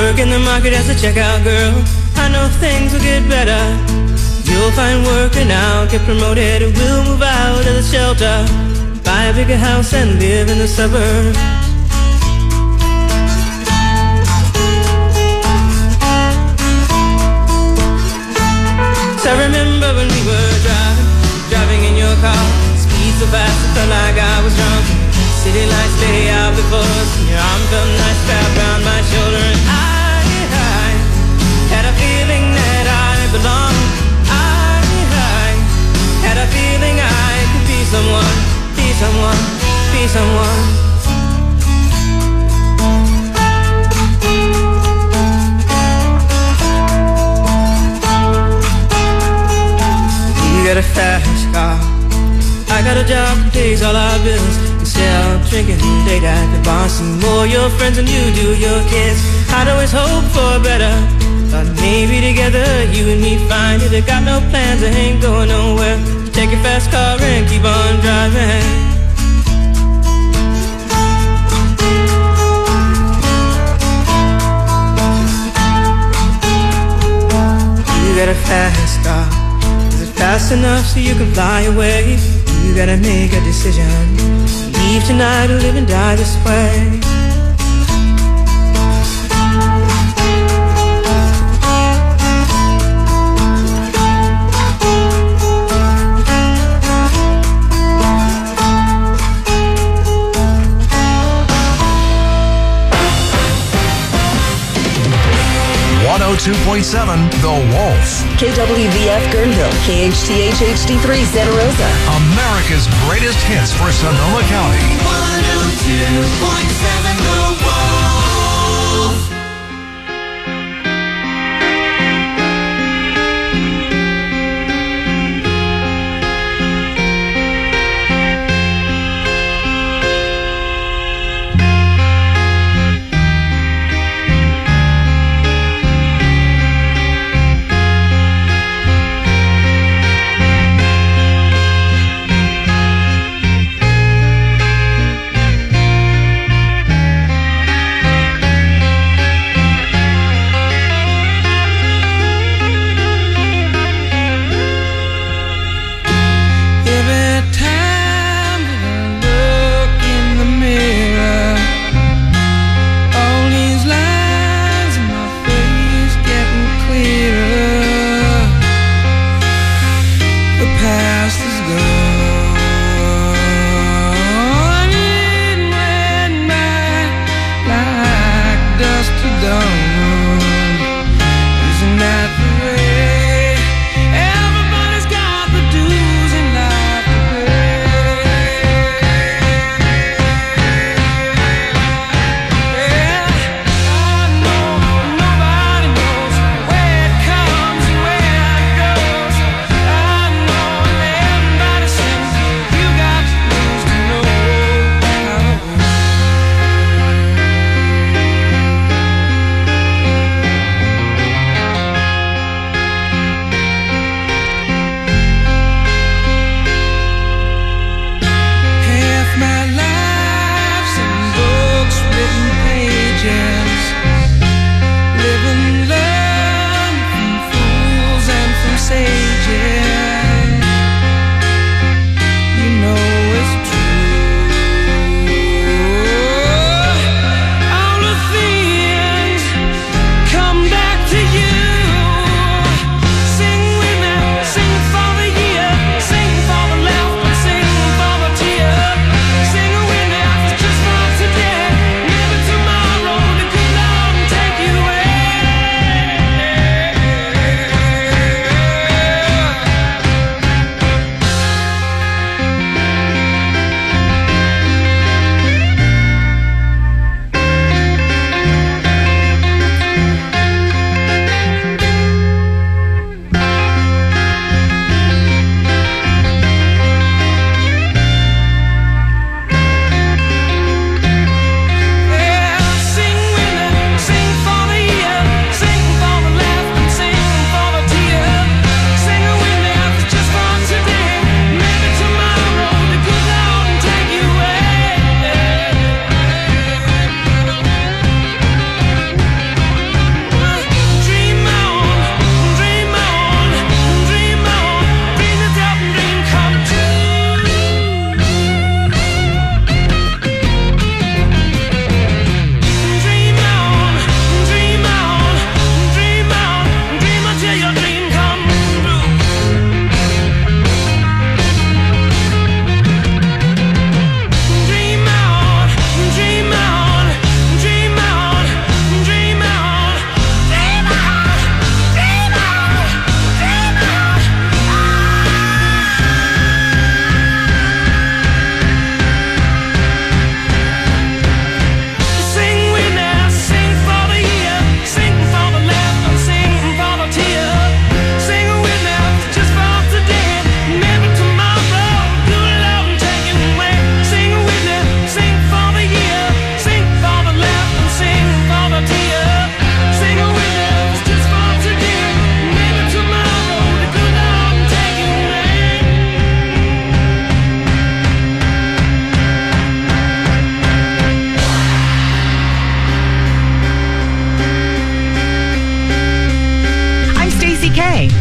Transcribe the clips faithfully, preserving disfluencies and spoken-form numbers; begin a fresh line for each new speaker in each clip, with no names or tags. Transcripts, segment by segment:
work in the market as a checkout girl. I know things will get better. You'll find work and I'll get promoted. We'll move out of the shelter, buy a bigger house and live in the suburbs. So I remember when we were driving, driving in your car, speed so fast it felt like I was drunk. City lights lay out before us, and your arm felt nice wrapped around my shoulder. And I, I had a feeling that I belonged. I, I had a feeling I could be someone, be someone, be someone. You got a fast car, I got a job that pays all our bills. Instead of drinking late at the bar, see more your friends than you do your kids. I'd always hope for better, thought maybe together you and me find it. I got no plans, I ain't going nowhere. Take your fast car and keep on driving. You got a fast car, is it fast enough so you can fly away? You gotta make a decision, leave tonight or live and die this way.
one oh two point seven The Wolf.
K W V F Guerneville, K H T H H D three Santa Rosa.
America's greatest hits for Sonoma County.
one oh two point seven The Wolf.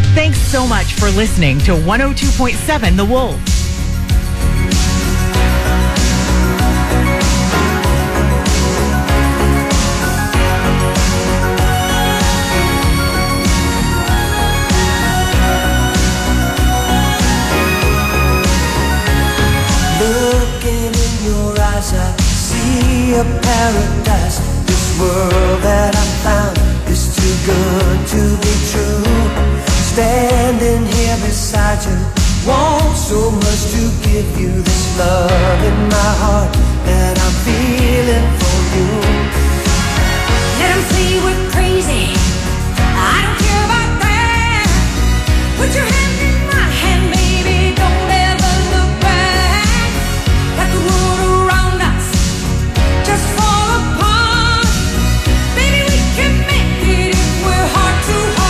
Thanks so much for listening to one oh two point seven The Wolf.
Looking in your eyes, I see a paradise. This world that I found is too good to be true. Standing here beside you, want so much to give you this love in my heart that I'm feeling for you.
Let 'em say we're crazy, I don't care about that. Put your hand in my hand, baby, don't ever look back. Let the world around us just fall apart. Baby, we can make it if we're heart to heart.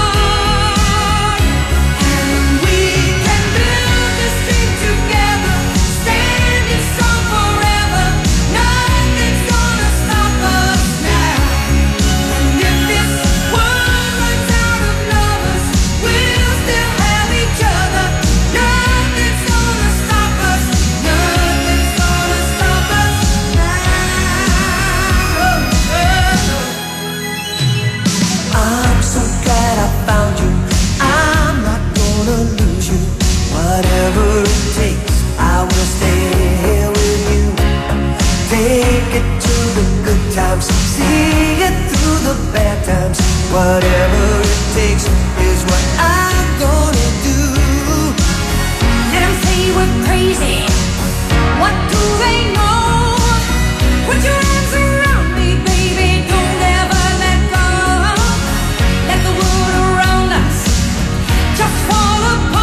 Whatever it takes, I will stay here with you. Take it to the good times, see it through the bad times. Whatever it takes is what I'm gonna do.
Let 'em say we're crazy, what do they know? Put your arms around me, baby, don't ever let go. Let the world around us just fall apart.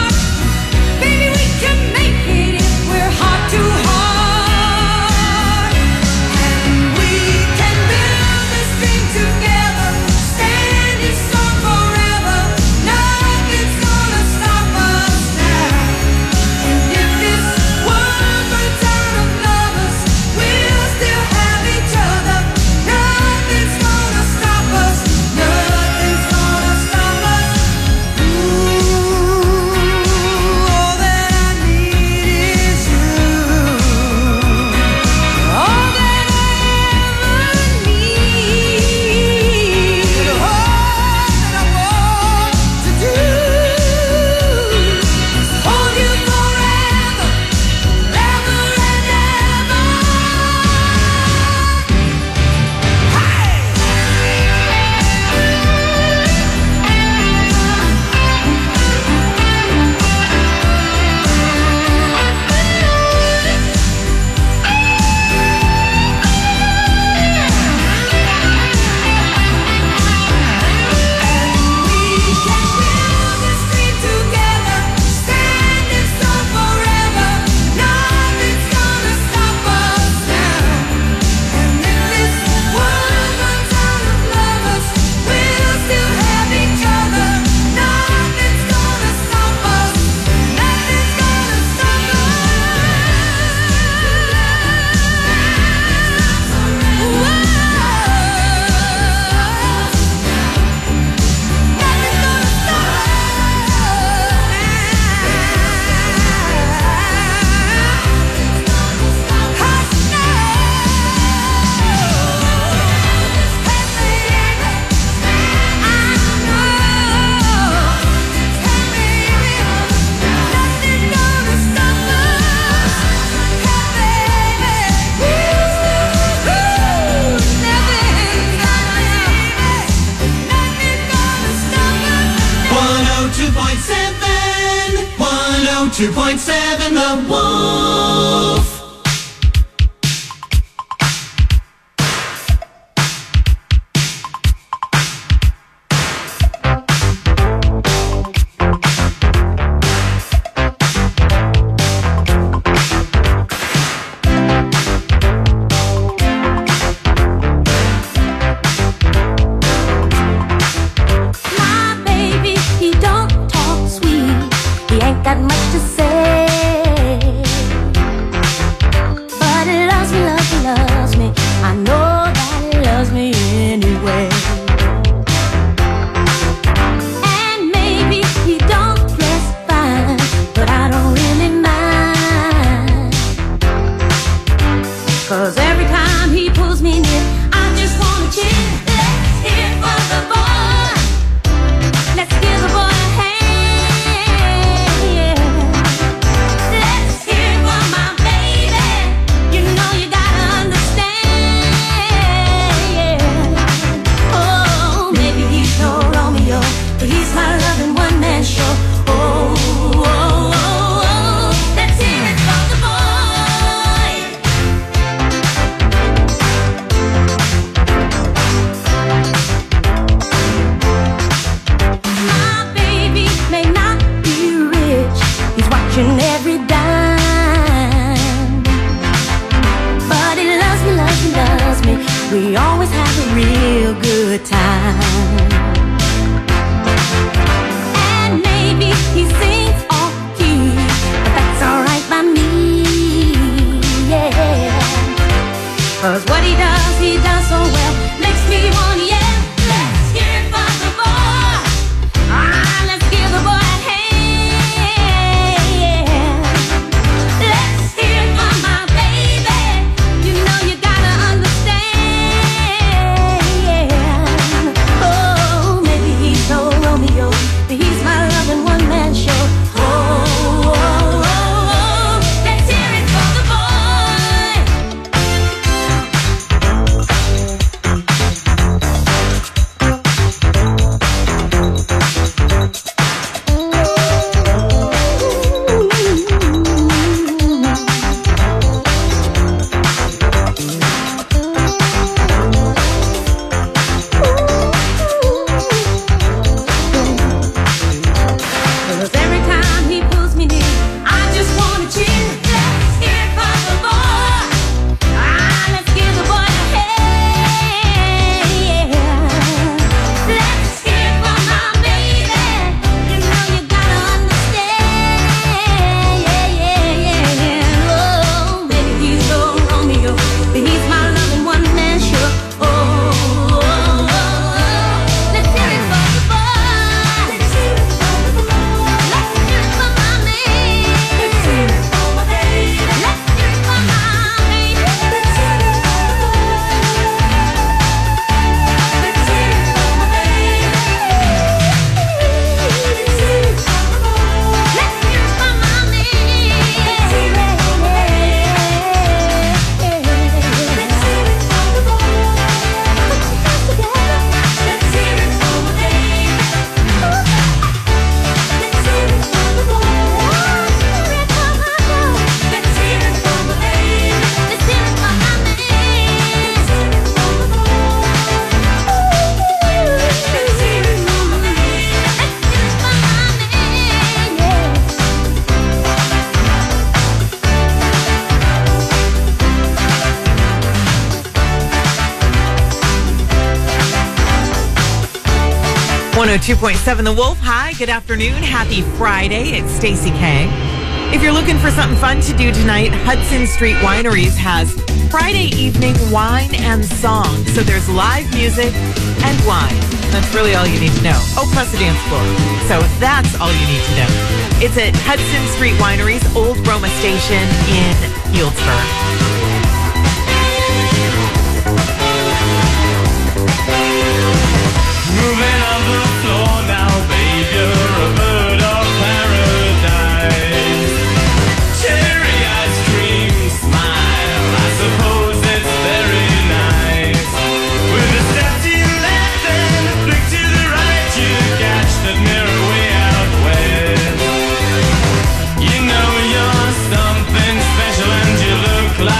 two point seven The Wolf.
Got much to say. good time. And maybe he sings off key, but that's alright by me, yeah. Cause what he does, he does so well, makes me wanna yell. Let's hear it for the boy. Ah, let's give the boy a hand. Let's hear it for my baby. You know you gotta understand. Oh, maybe he's no Romeo, but he's my loving one-man show. Oh, oh, oh, oh. Let's hear it for the boy. Cause every time he pulls me near, I just wanna cheer. Let's hear it for the boy. Ah, let's give the boy a hand. Let's hear it for my baby. You know you gotta understand. Yeah, yeah, yeah, yeah. Oh, maybe he's no Romeo, but he's my loving one-man show. Oh, oh, oh, oh. Let's hear it for the boy. Let's hear it for the boy. Let's hear it for my man. Let's hear it for my baby. Let's hear it for my baby. Let's hear it for the boy. Let's hear it for my baby. Let's hear it for the boy. Let's hear it for my man. Let's hear it for my
one oh two point seven The Wolf. Hi, good afternoon. Happy Friday. It's Stacey K. If you're looking for something fun to do tonight, Hudson Street Wineries has Friday evening wine and song. So there's live music and wine. That's really all you need to know. Oh, plus a dance floor. So that's all you need to know. It's at Hudson Street Wineries, Old Roma Station in Healdsburg.
Moving on the floor now, babe, you're a bird of paradise. Cherry ice cream smile, I suppose it's very nice. With a step to your left and a flick to the right, you catch that mirror way out west. You know you're something special and you look like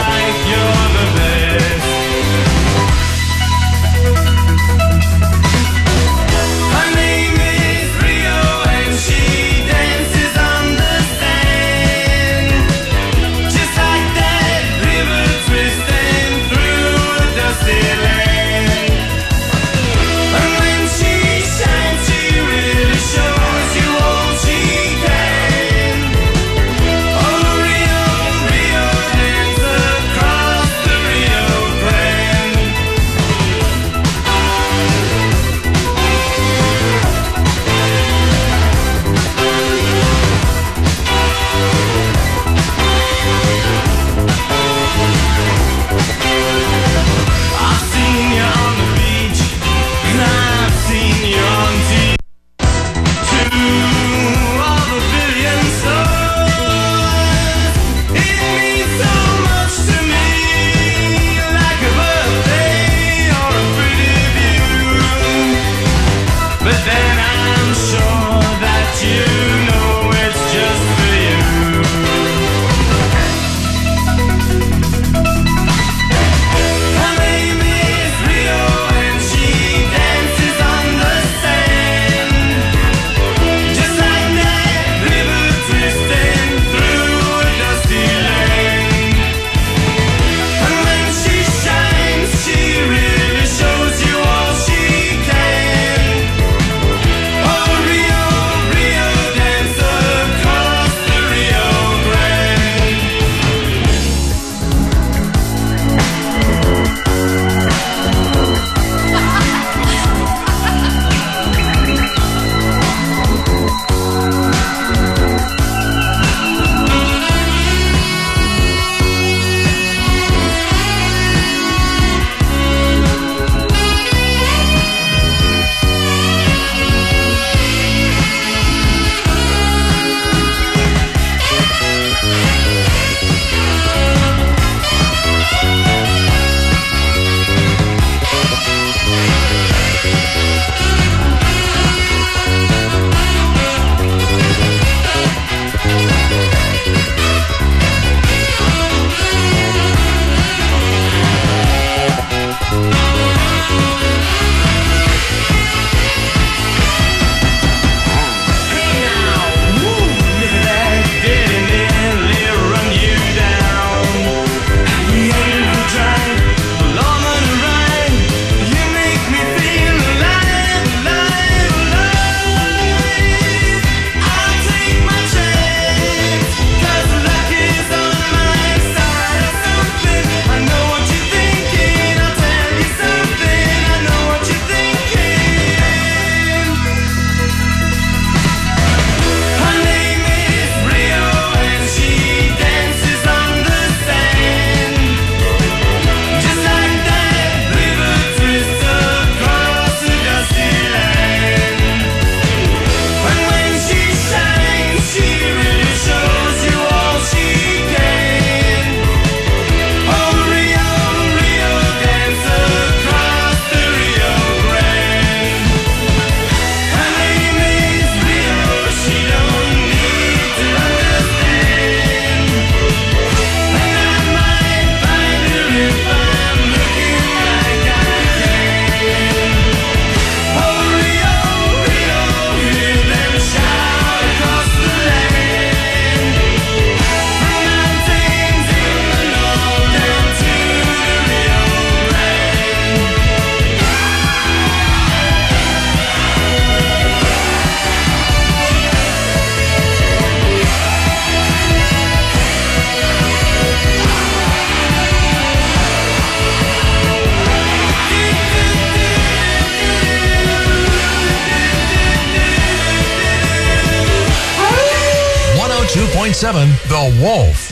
point seven The Wolf.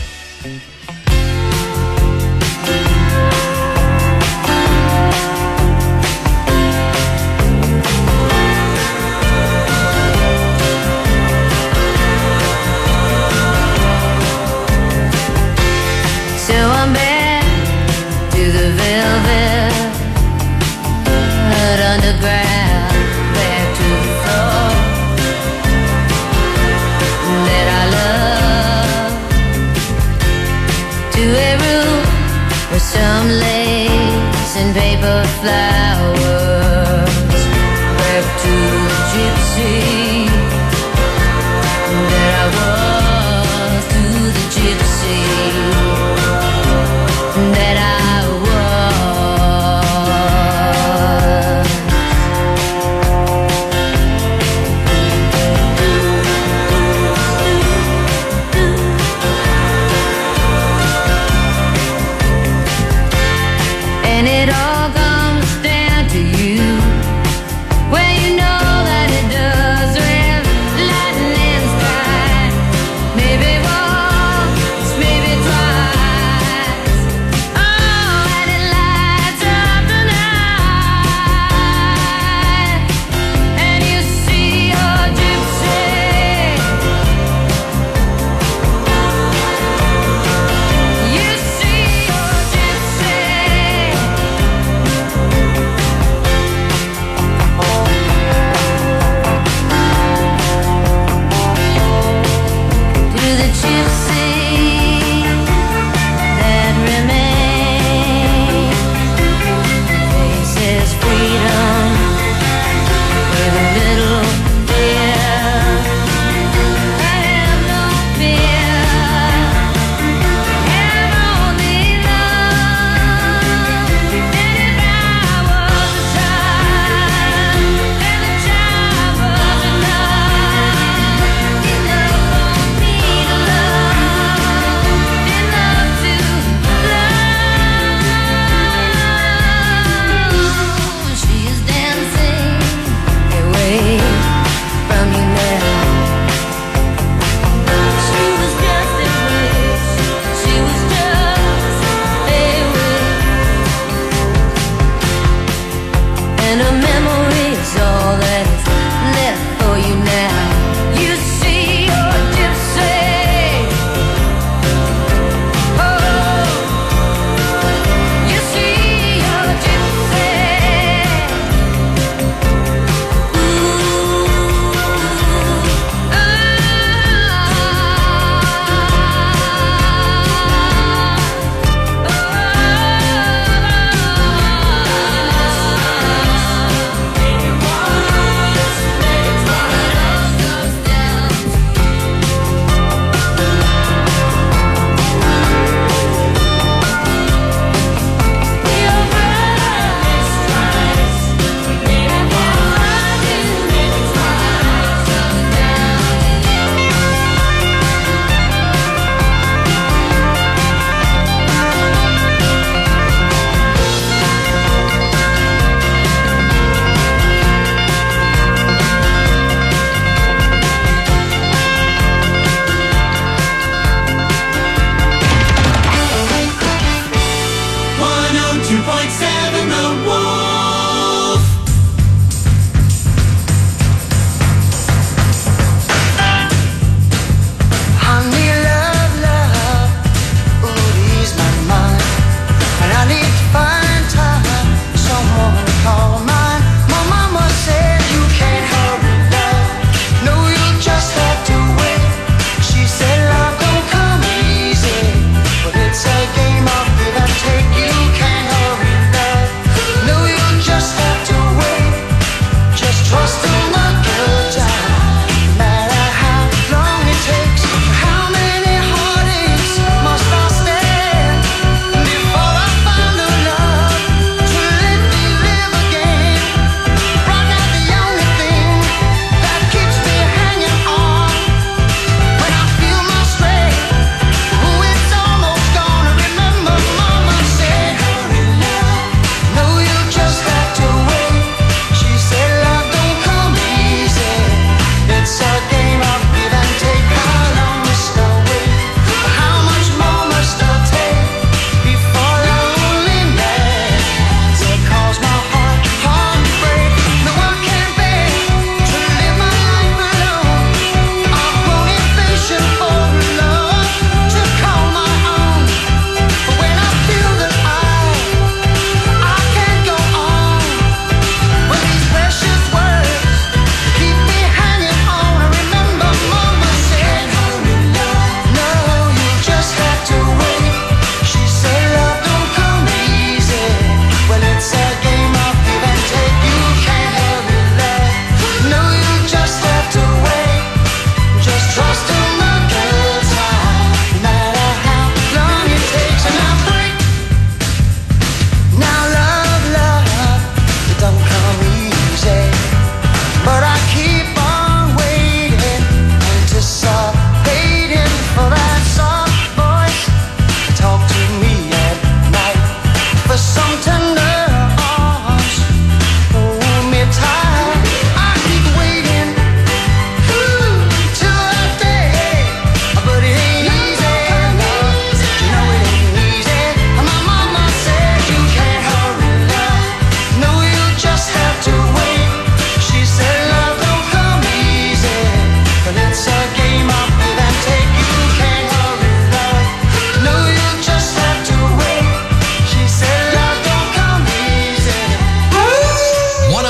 So I'm back to the velvet underground, back to the floor that I love, to a room with some lace and paper flowers, back to the gypsy that I was, to the gypsy that I and it all comes down to you. Well, you know that it does with lightning strike. Maybe once, maybe twice. Oh, and it lights up the night. And you see your gypsy. You see your gypsy. To the gypsy that remains, faces freedom with a little fear. I have no fear, have only love. And if I was a child, then the child was enough, enough for me to love, enough to love. She is dancing away from you now. She was just a wish, she was just a wish, and a memory is all that is left for you now. You see your gypsy. Oh, you see your gypsy. Ooh, ah,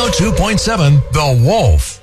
oh two point seven The Wolf.